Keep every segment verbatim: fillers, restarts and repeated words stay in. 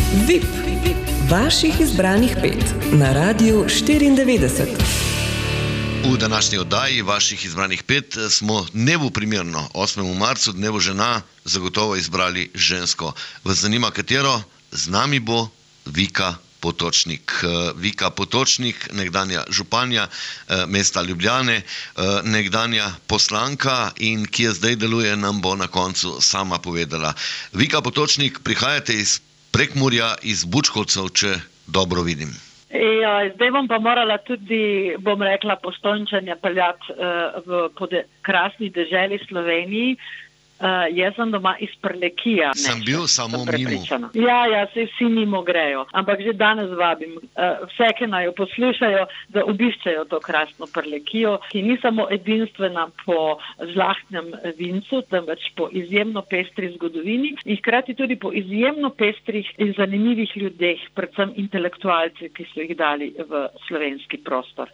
V I P. Vaših izbranih pet na Radiu štiriindevetdeset. V današnji oddaji Vaših izbranih pet smo dnevu primerno, osmemu marcu, dnevu žena, zagotovo izbrali žensko. Vas zanima katero? Z nami bo Vika Potočnik. Vika Potočnik, nekdanja županja mesta Ljubljane, nekdanja poslanka in ki je zdaj deluje, nam bo na koncu sama povedala. Vika Potočnik, prihajate iz Prekmurja, iz Bučkovcev, če dobro vidim. Ja, zdaj bom pa morala tudi, bom rekla, Postojnčanje peljati uh, v pode, krasni deželi Sloveniji. Uh, jaz sem doma iz Prlekija. Sem bil samo mimo. Ja, ja, se vsi mimo grejo. Ampak že danes vabim uh, vse, ki naj jo poslušajo, da obiščejo to krasno Prlekijo, ki ni samo edinstvena po žlahtnem vincu, temveč po izjemno pestri zgodovini in hkrati tudi po izjemno pestrih in zanimivih ljudeh, predvsem intelektualci, ki so jih dali v slovenski prostor.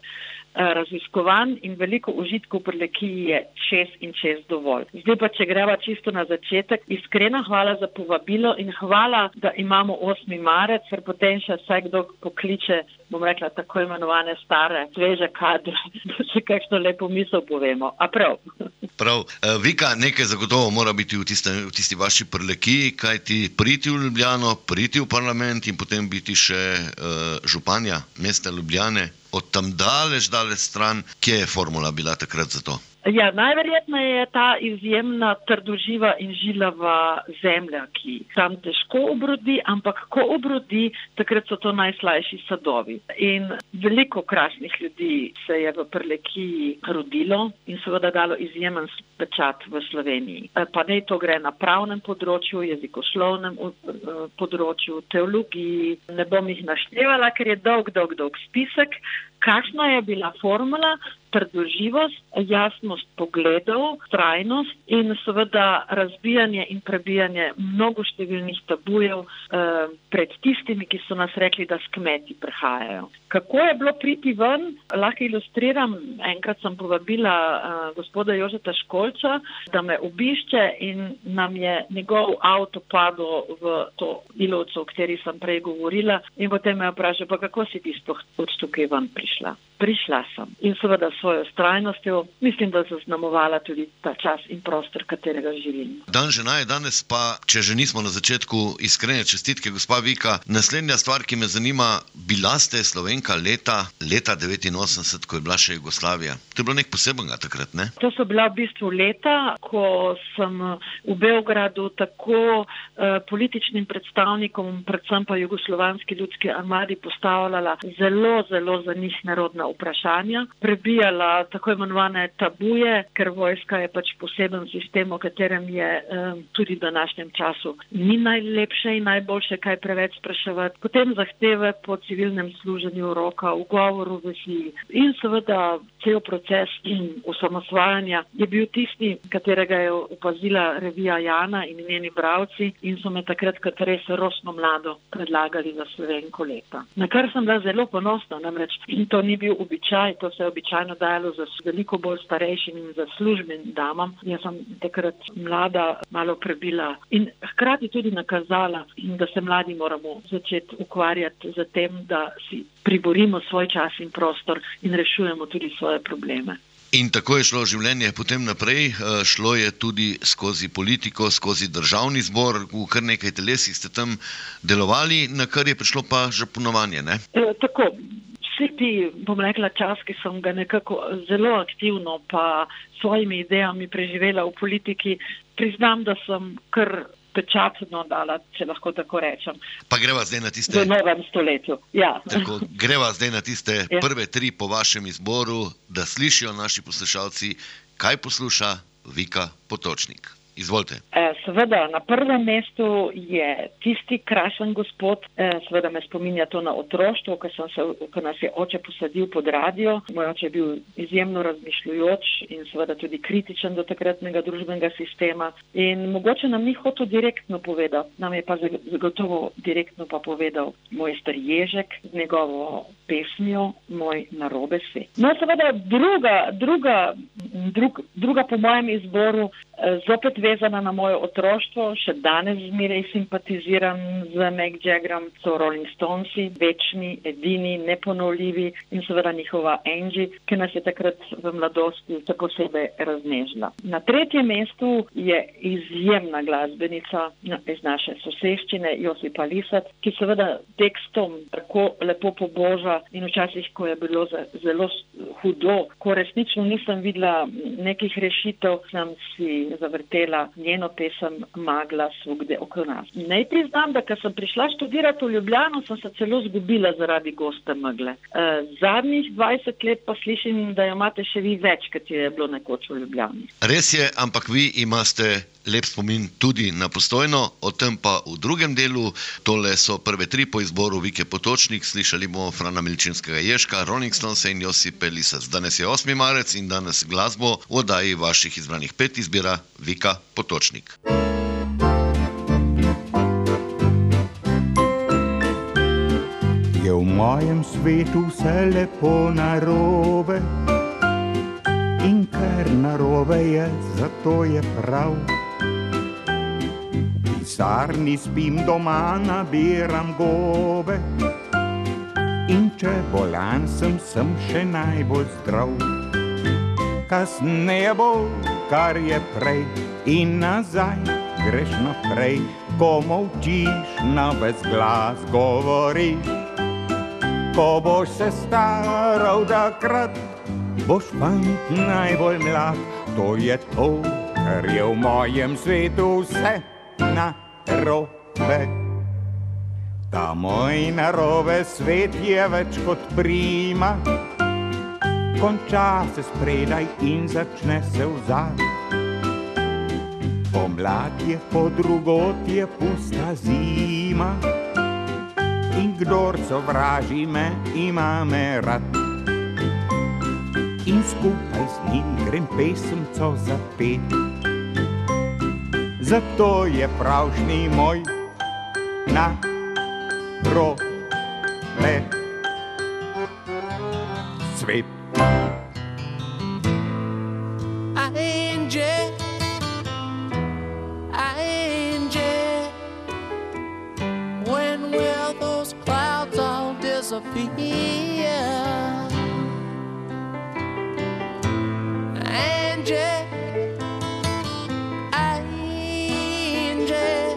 Raziskovan in veliko užitkov v Prlekiji je čez in čez dovolj. Zdaj pa, če greva čisto na začetek, iskrena hvala za povabilo in hvala, da imamo osmi marec, ker potem še vsak kdo pokliče, bom rekla, tako imenovane stare, sveže kadre, da še kakšno lepo misel povemo. A prav? Prav. Vika, nekaj zagotovo mora biti v, tiste, v tisti vaši Prlekiji, kaj ti priti v Ljubljano, priti v parlament in potem biti še uh, županja mesta Ljubljane. Od tam daleč, daleč stran, kje je formula bila takrat za to? Ja, najverjetneje je ta izjemna trdoživa in žilava zemlja, ki tam težko obrodi, ampak ko obrodi, takrat so to najslajši sadovi. In veliko krasnih ljudi se je v Prlekiji rodilo in seveda dalo izjemen pečat v Sloveniji. Pa ne to gre na pravnem področju, jezikoslovnem področju, teologiji, ne bom jih naštevala, ker je dolg, dolg, dolg spisek. Kakšna je bila formula? Trdoživost, jasnost pogledov, trajnost in seveda razbijanje in prebijanje mnogo številnih tabujev eh, pred tistimi, ki so nas rekli, da s kmeti prihajajo. Kako je bilo priti ven? Lahko ilustriram. Enkrat sem povabila eh, gospoda Jožeta Školča, da me obišče in nam je njegov avto padel v to Ilovco, o kateri sem prej govorila in potem me je vprašal, pa kako si ti sploh od tukaj ven prišla? Prišla sem in seveda svojo strajnostjo, mislim, da zaznamovala tudi ta čas in prostor, katerega živim. Dan žena je danes pa, če že nismo na začetku, iskrene čestitke, gospa Vika. Naslednja stvar, ki me zanima, bila ste Slovenka leta, leta devetinosemdeset, ko je bila še Jugoslavija. To je bilo nek posebenega takrat, ne? To so bila v bistvu leta, ko sem v Beogradu tako eh, političnim predstavnikom, predvsem pa Jugoslovanski ljudski armadi postavljala zelo, zelo za njih narodna vprašanja, prebijala tako imenovane tabuje, ker vojska je pač poseben sistem, o katerem je um, tudi v današnjem času ni najlepše in najboljše kaj preveč spraševati. Potem zahteve po civilnem služenju roka, ugovoru vesi in seveda cel proces osamosvajanja je bil tisti, katerega je opazila revija Jana in njeni bralci in so me takrat kot res rosno mlado predlagali za Slovenko leta. Na kar sem bila zelo ponosna, namreč in to ni bil običaj, to se je običajno dajalo za veliko bolj starejšim in za službenim damam. Jaz sem takrat mlada malo prebila in hkrati tudi nakazala, da se mladi moramo začeti ukvarjati z tem, da si priborimo svoj čas in prostor in rešujemo tudi svoje probleme. In tako je šlo življenje potem naprej, šlo je tudi skozi politiko, skozi državni zbor, v kar nekaj telesih ste tam delovali, na kar je prišlo pa županovanje, ne? E, tako, vsi ti, bom rekla, čas, ki sem ga nekako zelo aktivno pa svojimi idejami preživela v politiki, priznam, da sem kar pečatno dala, če lahko tako rečem. Pa greva zdaj na tiste... V novem stoletju, ja. Tako, greva zdaj na tiste ja. prve tri po vašem izboru, da slišijo naši poslušalci, kaj posluša Vika Potočnik. Izvolite. Seveda, na prvem mestu je tisti krasen gospod, seveda me spominja to na otroštvo, ko, sem se, ko nas je oče posadil pod radio. Moj oče je bil izjemno razmišljujoč in seveda tudi kritičen do takratnega družbenega sistema. In mogoče nam ni hotel direktno povedati, nam je pa zagotovo direktno pa povedal mojster Ježek z njegovo pesmijo Moj narobe svet. No, seveda druga, druga, drug, druga po mojem izboru, zopet vezana na moje otroštvo, še danes zmeraj simpatiziram z Mick Jaggerom, so Rolling Stonesi, večni, edini, neponovljivi in seveda njihova Angie, ki nas je takrat v mladosti še posebej raznežila. Na tretjem mestu je izjemna glasbenica iz naše soseščine, Josipa Lisat, ki seveda tekstom tako lepo poboža in včasih, ko je bilo zelo hudo, ko resnično nisem videla nekih rešitev, sem si zavrtela njeno pesem Magla svugde oko nas. Naj priznam, da ko sem prišla študirati v Ljubljano, sem se celo zgubila zaradi goste megle. E, zadnjih dvajset let pa slišim, da jo imate še vi več, kot je bilo nekoč v Ljubljani. Res je, ampak vi imate lep spomin tudi na Postojno, o tem pa v drugem delu. Tole so prve tri po izboru Vike Potočnik, slišali bomo Frana Milčinskega Ježka, Rolling Stonese in Josipe Lisec. Danes je osmi marec in danes glasbo v oddaji vaših izbranih pet izbira Vika Potočnik. Je v mojem svetu vse lepo narobe in ker narobe je, zato je prav. V pisarni spim, doma nabiram gobe in če bolan sem, sem še najbolj zdrav. Kasneje bo, kar je prej in nazaj greš naprej, ko molčiš, na ves glas govoriš. Ko boš se staral takrat, boš fant najbolj mlad. To je to, kar je v mojem svetu vse narobe. Ta moj narobe svet je več kot prima, konča se spredaj in začne se vzad. Pomlad je, po drugot je pusta zima in kdor sovraži me, ima me rad. In skupaj z njim grem pesemco zapet. Zato je pravšnji moj narobe svet. Disappear. Angie, Angie,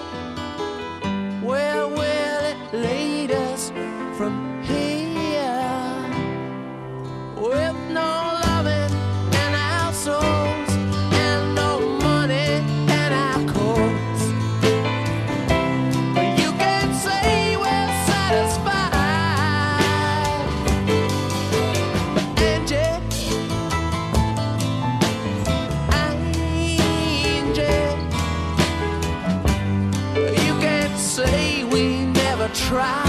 where will it lead us from here? With no loving in our souls and no money in our coats, you can say we're satisfied. Try.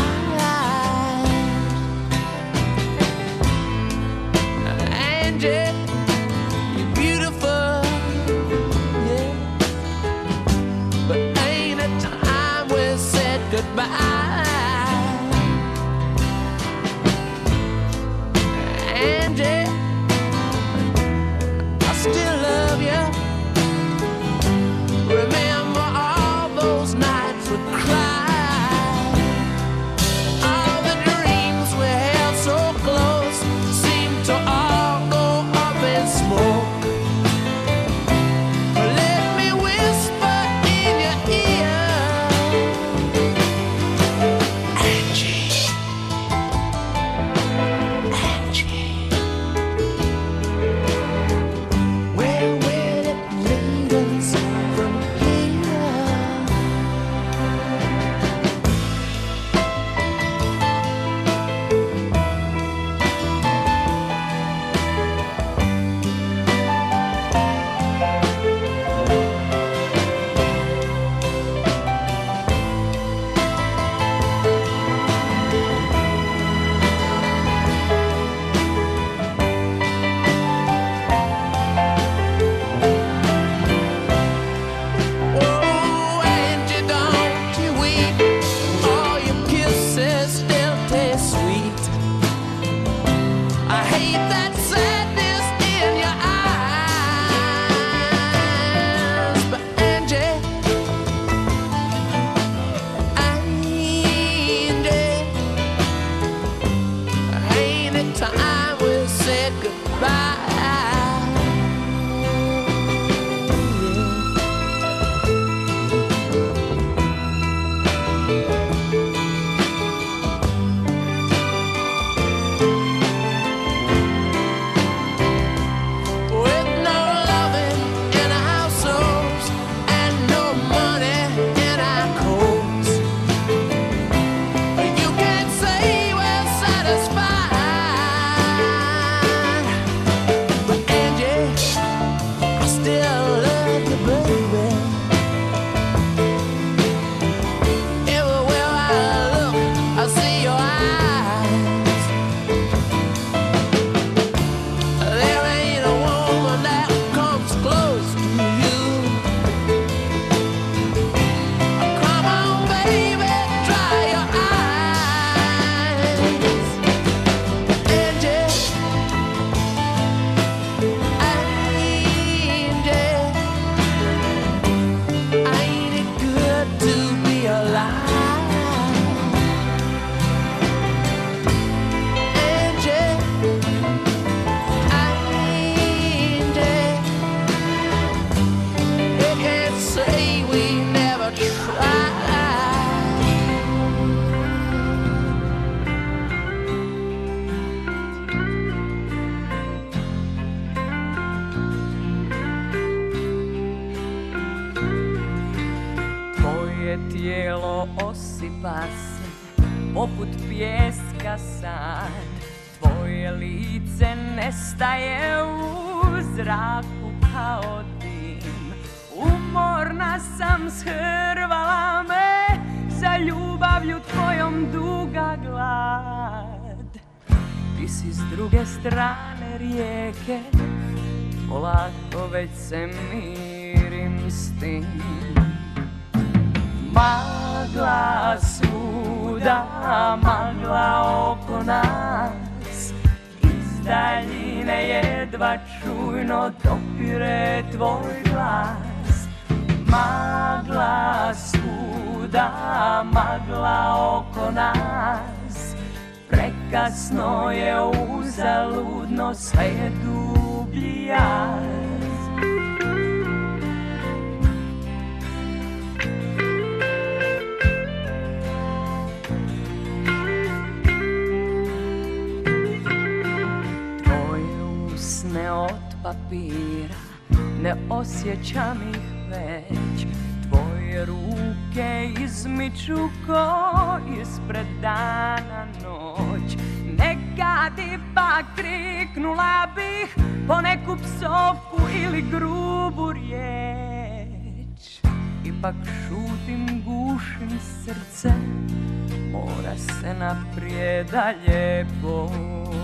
Angie, you're beautiful, yeah, but ain't it time we said goodbye? Angie, I still love you. Remember all those nights we cried. tijelo osipa se poput pijeska sad. Tvoje lice nestaje u zraku kao dim. Umorna sam, shrvala me za ljubavlju tvojom duga glad. Ti si s druge strane rijeke, polako već se mirim s tim. Magla svuda, magla oko nas, iz daljine jedva čujno dopire tvoj glas. Magla svuda, magla oko nas, prekasno je, uzaludno, sve je dublji jaz. Papira, ne osjećam ih već. Tvoje ruke izmiču ko ispred dana noć. Nekad ipak kriknula bih po neku psovku ili grubu riječ. Ipak šutim, gušim srce, mora se naprijed dalje poći.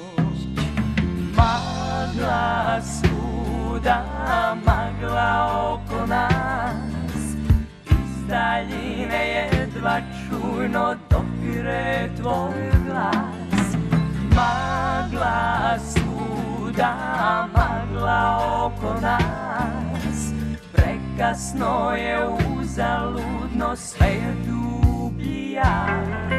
Magla svuda, magla oko nas, iz daljine jedva čujno dopire tvoj glas. Magla svuda, magla oko nas, prekasno je, uzaludno, sve je dublji jaz.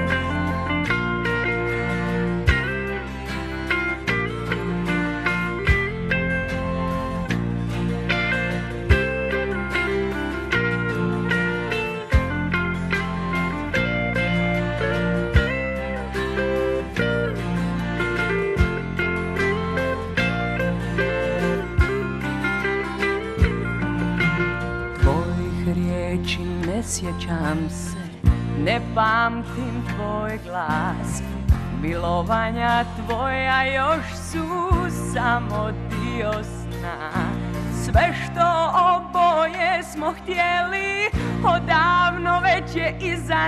Sjećam se, ne pamtim tvoj glas. Milovanja tvoja još su samo dio sna. Sve što oboje smo htjeli, odavno već je iza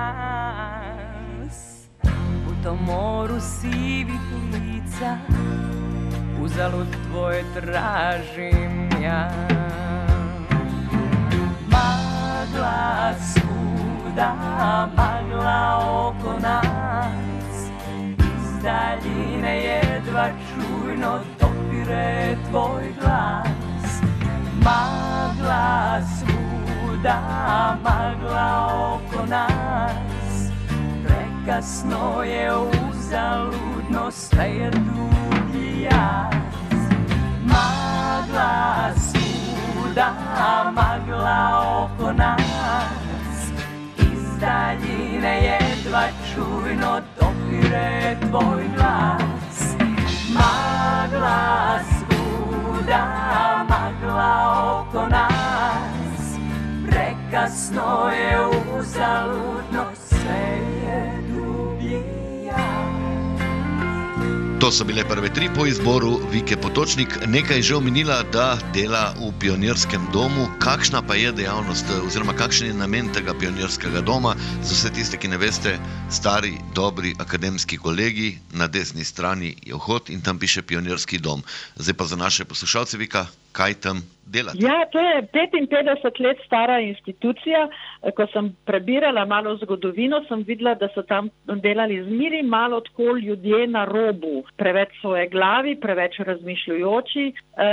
nas. U tom moru sivih lica, uzalud tvoje tražim ja. Magla svuda, magla oko nas, iz daljine jedva čujno dopire tvoj glas. Magla svuda, magla oko nas, prekasno je, uzaludno, sve je dublji jaz. Magla svuda, magla oko nas, iz daljine jedva čujno dopire tvoj glas. Magla svuda, magla oko nas, prekasno je uzaludno, sve je dubija. To so bile prve tri po izboru Vike Potočnik. Nekaj je že omenila, da dela v Pionirskem domu. Kakšna pa je dejavnost oziroma kakšen je namen tega Pionirskega doma? Za vse tiste, ki ne veste, stari, dobri akademski kolegi, na desni strani je vhod in tam piše Pionirski dom. Zdaj pa za naše poslušalce, Vika, kaj tam delate? Ja, to je petinpetdeset let stara institucija. Ko sem prebirala malo zgodovino, sem videla, da so tam delali zmeri malo tako ljudje na robu. Preveč svoje glavi, preveč razmišljujoči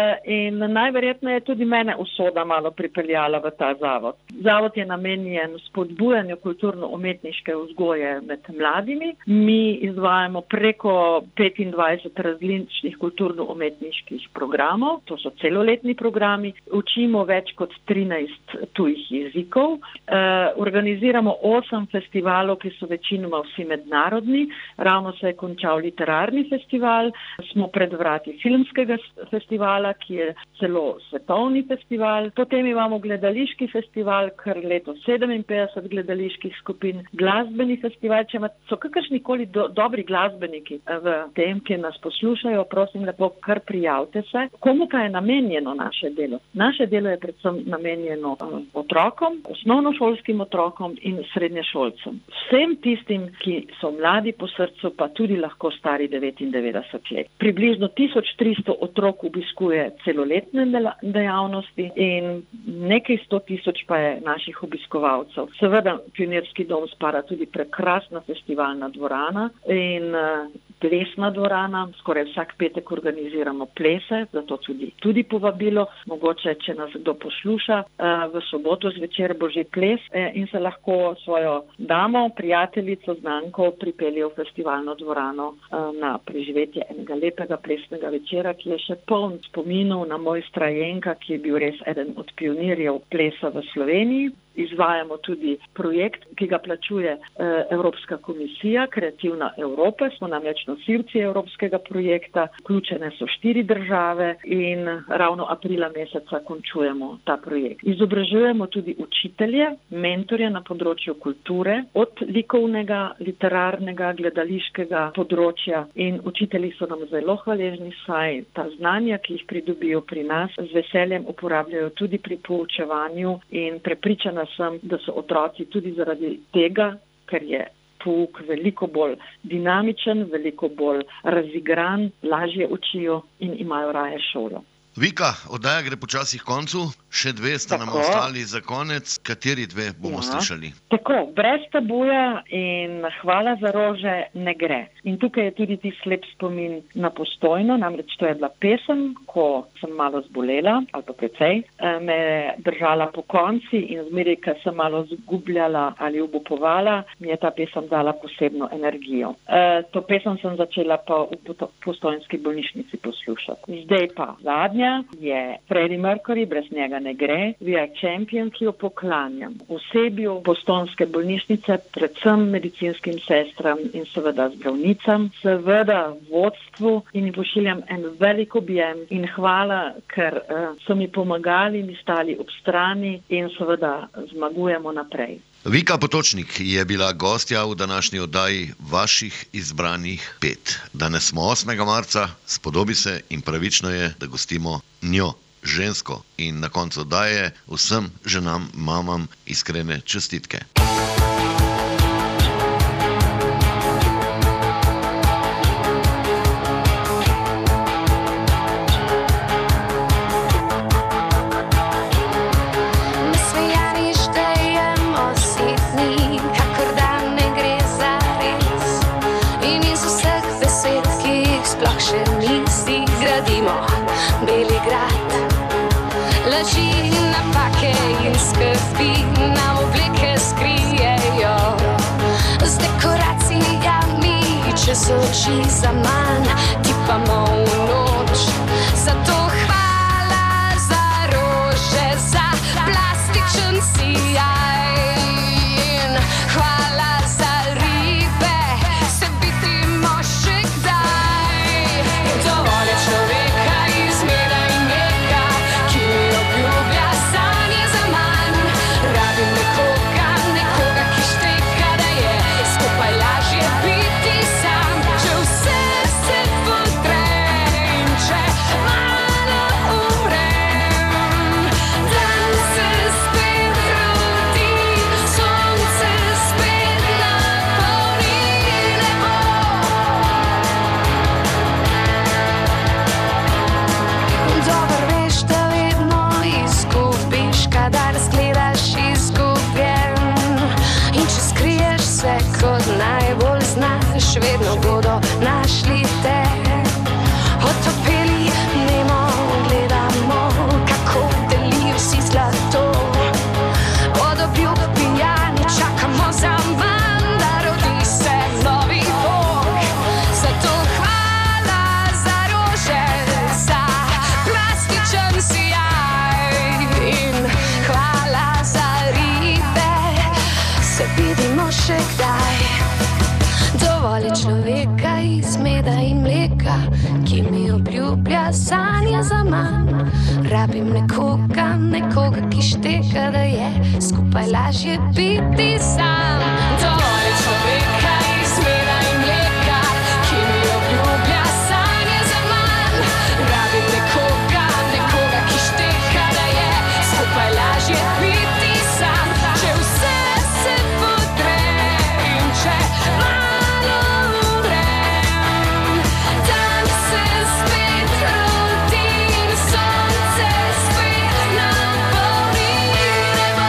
in najverjetneje tudi mene usoda malo pripeljala v ta zavod. Zavod je namenjen spodbujanju kulturno-umetniške vzgoje med mladimi. Mi izvajamo preko petindvajset različnih kulturno-umetniških programov, to so celoletni programi, učimo več kot trinajst tujih jezikov, organiziramo osem festivalov, ki so večinoma vsi mednarodni, ravno se je končal literarni festival, smo pred vrati filmskega festivala, ki je celo svetovni festival, potem imamo gledališki festival, kar leto sedeminpetdeset gledaliških skupin, glasbeni festival, če so kakršnikoli do, dobri glasbeniki v tem, ki nas poslušajo, prosim lepo, kar prijavite se. Komu pa je namenjeno naše delo? Naše delo je predvsem namenjeno uh, otrokom, osnovnošolskim otrokom in srednješolcem. Vsem tistim, ki so mladi po srcu, pa tudi lahko stari devetindevetdeset let. Približno tisoč tristo otrok obiskuje celoletne dejavnosti in nekaj sto tisoč pa je naših obiskovalcev. Seveda Pionirski dom spada tudi prekrasna festivalna dvorana in uh, plesna dvorana. Skoraj vsak petek organiziramo plese, zato tudi, tudi povabilo. Mogoče, če nas kdo posluša, v soboto zvečer bo že ples in se lahko svojo damo, prijateljico, znanko pripelje v festivalno dvorano na preživetje enega lepega plesnega večera, ki je še poln spominov na mojstra Jenka, ki je bil res eden od pionirjev plesa v Sloveniji. Izvajamo tudi projekt, ki ga plačuje Evropska komisija, Kreativna Evropa. Smo namreč nosilci evropskega projekta, vključene so štiri države in ravno aprila meseca končujemo ta projekt. Izobražujemo tudi učitelje, mentorje na področju kulture, od likovnega, literarnega, gledališkega področja in učitelji so nam zelo hvaležni, saj ta znanja, ki jih pridobijo pri nas, z veseljem uporabljajo tudi pri poučevanju in prepričana sem, da so otroci tudi zaradi tega, ker je pouk veliko bolj dinamičen, veliko bolj razigran, lažje učijo in imajo raje šolo. Vika, oddaja gre počasi k koncu, še dve sta nam ostali za konec. Kateri dve bomo ja. slišali? Tako, Brez tabuja in Hvala za rože ne gre. In tukaj je tudi ti slep spomin na Postojno, namreč to je bila pesem, ko sem malo zbolela, ali pa precej, me je držala po konci in zmeraj, ko sem malo zgubljala ali obupovala, mi je ta pesem dala posebno energijo. E, to pesem sem začela pa v Postojnski bolnišnici poslušati. Zdaj pa zadnja je Freddie Mercury, Brez njega ne gre, We are champion, ki jo poklanjam osebju Postojnske bolnišnice, predvsem medicinskim sestram in seveda zdravnicam, seveda vodstvu in jim pošiljam en velik objem in hvala, ker uh, so mi pomagali, mi stali ob strani in seveda zmagujemo naprej. Vika Potočnik je bila gostja v današnji oddaji Vaših izbranih pet. Danes smo osmega marca, spodobi se in pravično je, da gostimo njo, žensko. In na koncu oddaje vsem ženam, mamam iskrene čestitke. Laži, napake in skrbi nam oblike skrijejo z dekoracijami čez oči zaman, tipamo v noč. Zato hvala za rože, za plastičen sijaj in hvala kot najbolj znaš, vedno bodo našli te. Otopeli nemo gledamo, kako deli vsi zlato. Vodobil pijani čakamo za manj, da rodi se novi Bog. Zato hvala za rože, za plastičen sijaj in hvala za ribe, se vidimo še kdaj. Dovolj je človeka iz meda in mleka, ki mi obljublja sanje za manj. Rabim nekoga, nekoga, ki šteka, da je skupaj lažje biti sam. Dovolj je človeka iz meda in mleka, ki mi obljublja sanje za manj. Rabim nekoga, nekoga, ki šteka, da je skupaj lažje biti sam. Če vse se podre in če malo umrem, dan se spet rodi in sonce spet napolni nebo.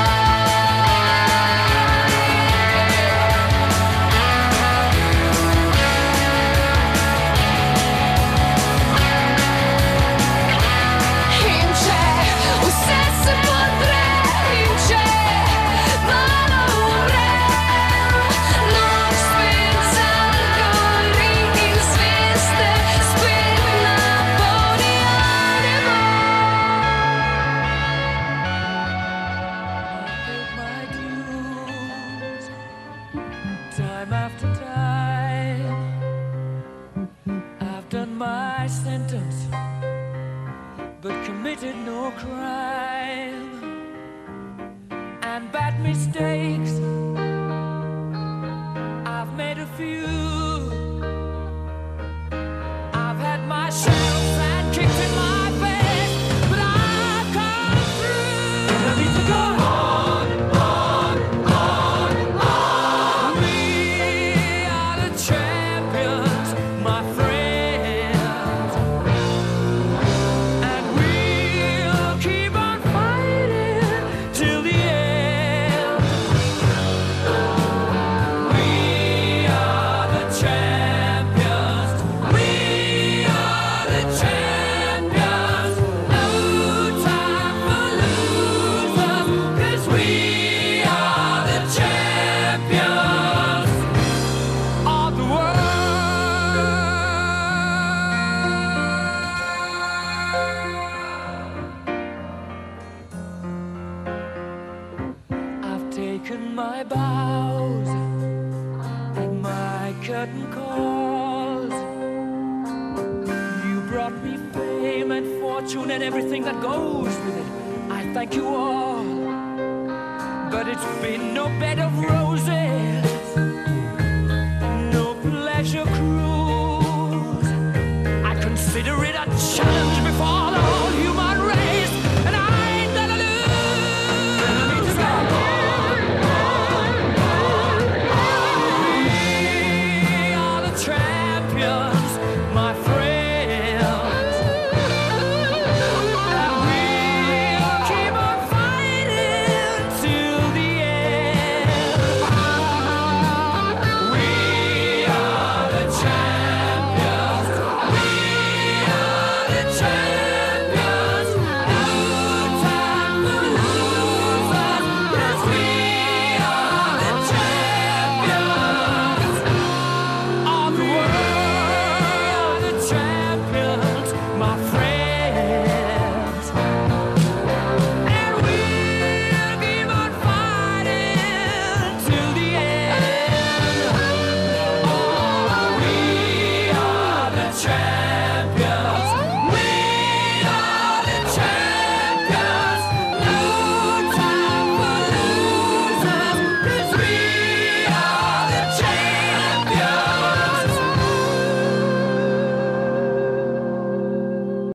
In če vse se podre in če malo umrem, noč spet zagori in zvezde spet napolnijo nebo. Paid my dues, time after time. I've done my sentence, but committed no crime. And bad mistakes, I've made a few. I've had my share of fat kicks in my face, but I've come through. And I need to go on, on, on, on. We are the champions, my friends, and we'll keep on fighting till the end. We are the champions. We are the champions. No time for losers, 'cause we are the champions of the world. I've taken my bows and my curtain calls. You brought me fame and fortune and everything that goes with it. I thank you all, but it's been no bed of roses.